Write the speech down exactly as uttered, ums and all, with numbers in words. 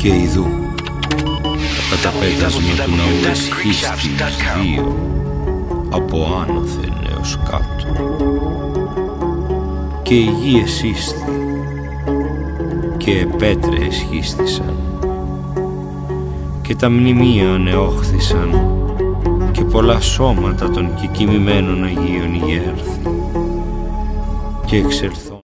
Και ιδού το καταπέτασμα του ναού εσχίστης δύο από άνωθεν έως κάτω, και οι γη εσύσθη και πέτρε εσχίστησαν και τα μνημεία ανεόχθησαν και πολλά σώματα των κεκοιμημένων Αγίων ηγέρθη και εξελθόν